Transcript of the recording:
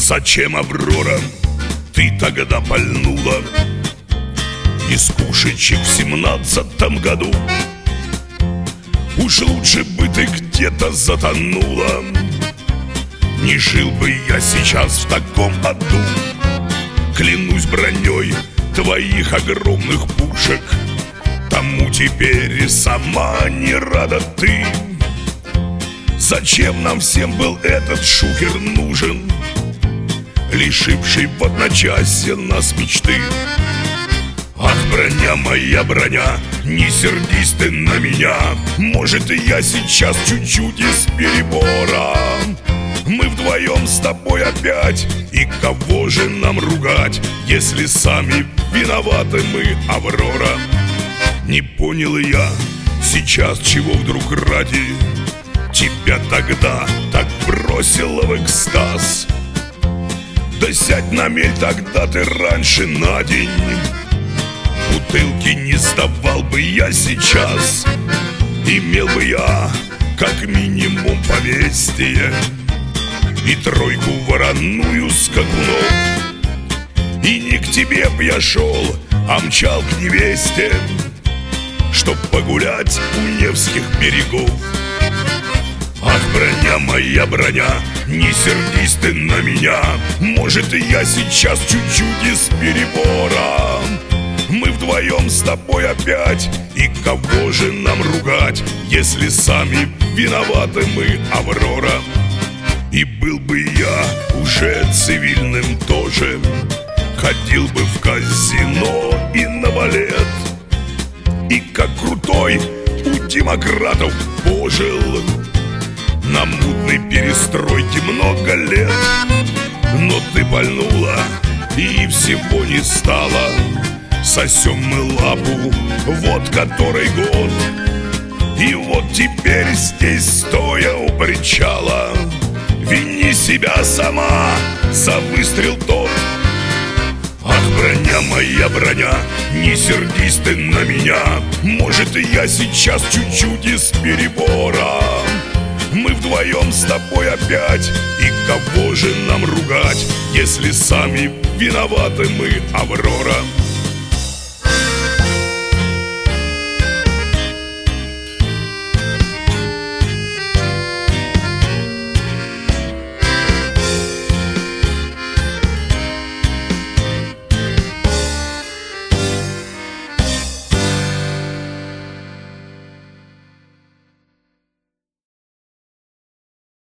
Зачем, Аврора, ты тогда пальнула из пушечек в 17-м году? Уж лучше бы ты где-то затонула. Не жил бы я сейчас в таком аду. Клянусь броней твоих огромных пушек, тому теперь и сама не рада ты. Зачем нам всем был этот шухер нужен, лишивший в одночасье нас мечты? Ах, броня моя, броня, не сердись ты на меня. Может, я сейчас чуть-чуть из перебора. Мы вдвоем с тобой опять, и кого же нам ругать, если сами виноваты мы, Аврора? Не понял я сейчас, чего вдруг ради тебя тогда так бросила в экстаз. Да сядь на мель тогда ты раньше на день. Бутылки не сдавал бы я сейчас. Имел бы я как минимум повестие и тройку вороную скакунов. И не к тебе б я шел, а мчал к невесте, чтоб погулять у Невских берегов. Ах, броня моя, броня, не сердись ты на меня. Может, я сейчас чуть-чуть из перебора. Мы вдвоем с тобой опять, и кого же нам ругать, если сами виноваты мы, Аврора? И был бы я уже цивильным тоже, ходил бы в казино и на балет, и как крутой у демократов пожил на мутной перестройке много лет. Но ты пальнула, и всего не стало. Сосем мы лапу, вот который год. И вот теперь здесь, стоя у причала, вини себя сама за выстрел тот. Ах, броня моя, броня, не сердись ты на меня. Может, я сейчас чуть-чуть из перебора. Мы вдвоем с тобой опять, и кого же нам ругать, если сами виноваты мы, Аврора?